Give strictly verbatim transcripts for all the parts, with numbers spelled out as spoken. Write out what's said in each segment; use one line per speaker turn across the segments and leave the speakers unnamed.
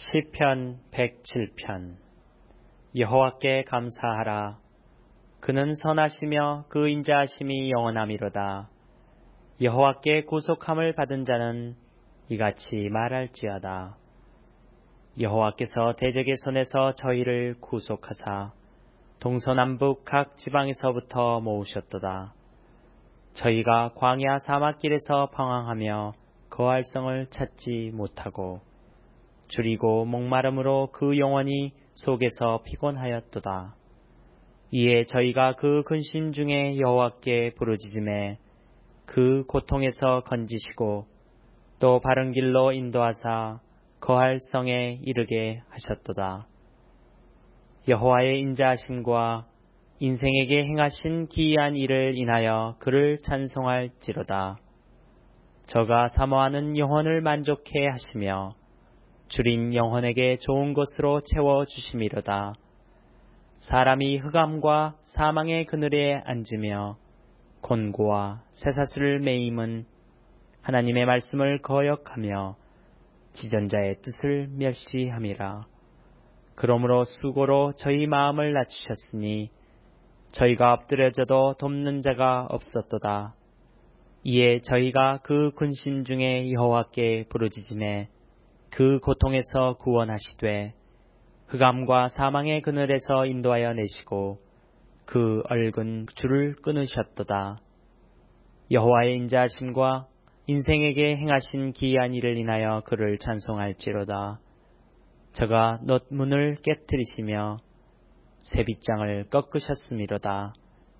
시편 백칠 편. 여호와께 감사하라. 그는 선하시며 그 인자하심이 영원함이로다. 여호와께 구속함을 받은 자는 이같이 말할지어다. 여호와께서 대적의 손에서 저희를 구속하사 동서남북 각 지방에서부터 모으셨도다. 저희가 광야 사막길에서 방황하며 거할 성을 찾지 못하고 줄이고 목마름으로 그 영혼이 속에서 피곤하였도다. 이에 저희가 그 근심 중에 여호와께 부르짖음에 그 고통에서 건지시고 또 바른 길로 인도하사 거할 성에 이르게 하셨도다. 여호와의 인자하심과 인생에게 행하신 기이한 일을 인하여 그를 찬송할지로다. 저가 사모하는 영혼을 만족해 하시며 줄인 영혼에게 좋은 것으로 채워주심이로다. 사람이 흑암과 사망의 그늘에 앉으며 곤고와 쇠사슬을 매임은 하나님의 말씀을 거역하며 지전자의 뜻을 멸시함이라. 그러므로 수고로 저희 마음을 낮추셨으니 저희가 엎드려져도 돕는 자가 없었도다. 이에 저희가 그 근심 중에 여호와께 부르짖음에 그 고통에서 구원하시되 흑암과 사망의 그늘에서 인도하여 내시고 그 얽은 줄을 끊으셨도다. 여호와의 인자하심과 인생에게 행하신 기이한 일을 인하여 그를 찬송할지로다. 저가 놋문을 깨뜨리시며 쇠빗장을 꺾으셨음이로다.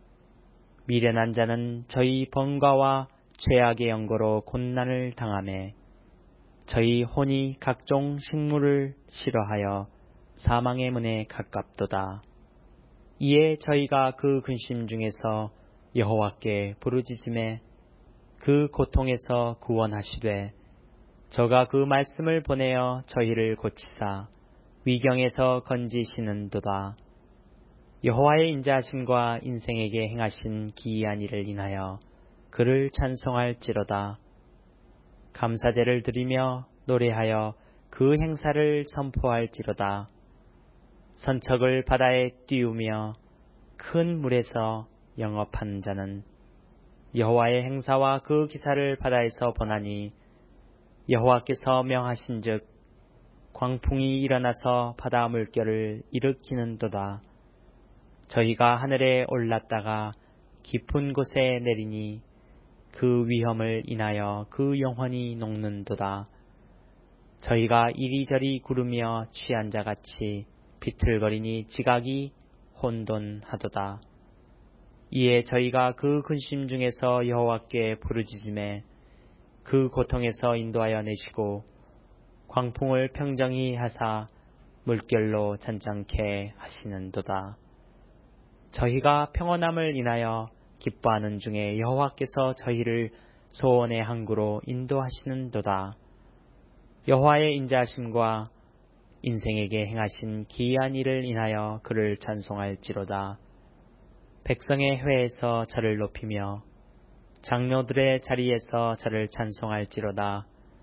미련한 자는 저희 번과와 죄악의 연고로 곤난을 당하매 저희 혼이 각종 식물을 싫어하여 사망의 문에 가깝도다. 이에 저희가 그 근심 중에서 여호와께 부르짖음에 그 고통에서 구원하시되 저가 그 말씀을 보내어 저희를 고치사 위경에서 건지시는도다. 여호와의 인자하심과 인생에게 행하신 기이한 일을 인하여 그를 찬송할지로다. 감사제를 드리며 노래하여 그 행사를 선포할지로다. 선척을 바다에 띄우며 큰 물에서 영업하는 자는 여호와의 행사와 그 기사를 바다에서 보나니 여호와께서 명하신즉 광풍이 일어나서 바다 물결을 일으키는도다. 저희가 하늘에 올랐다가 깊은 곳에 내리니 그 위험을 인하여 그 영혼이 녹는도다. 저희가 이리저리 구르며 취한 자같이 비틀거리니 지각이 혼돈하도다. 이에 저희가 그 근심 중에서 여호와께 부르짖음에 그 고통에서 인도하여 내시고 광풍을 평정히 하사 물결로 잔잔케 하시는도다. 저희가 평온함을 인하여 기뻐하는 중에 여호와께서 저희를 소원의 항구로 인도하시는도다. 여호와의 인자하심과 인생에게 행하신 기이한 일을 인하여 그를 찬송할지로다. 백성의 회에서 저를 높이며 장로들의 자리에서 저를 찬송할지로다.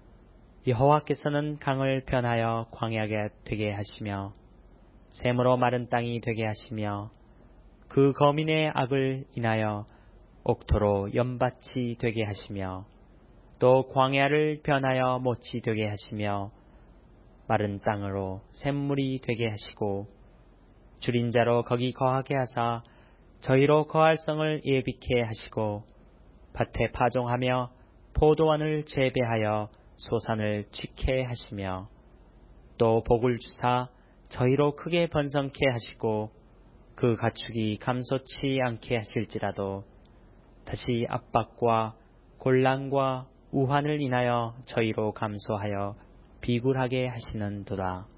여호와께서는 강을 변하여 광야가 되게 하시며 샘으로 마른 땅이 되게 하시며 그 거민의 악을 인하여 옥토로 연밭이 되게 하시며 또 광야를 변하여 못이 되게 하시며 마른 땅으로 샘물이 되게 하시고 줄인 자로 거기 거하게 하사 저희로 거할 성을 예비케 하시고 밭에 파종하며 포도원을 재배하여 소산을 지게 하시며 또 복을 주사 저희로 크게 번성케 하시고 그 가축이 감소치 않게 하실지라도 다시 압박과 곤란과 우환을 인하여 저희로 감소하여 비굴하게 하시는도다.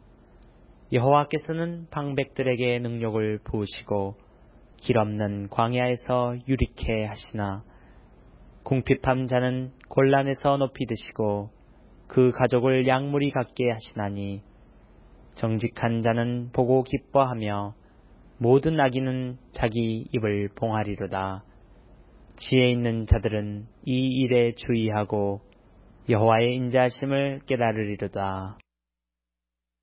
여호와께서는 방백들에게 능력을 부으시고 길 없는 광야에서 유리케 하시나 궁핍함 자는 곤란에서 높이 드시고 그 가족을 양무리 갖게 하시나니 정직한 자는 보고 기뻐하며 모든 악인은 자기 입을 봉하리로다. 지혜 있는 자들은 이 일에 주의하고 여호와의 인자하심을 깨달으리로다.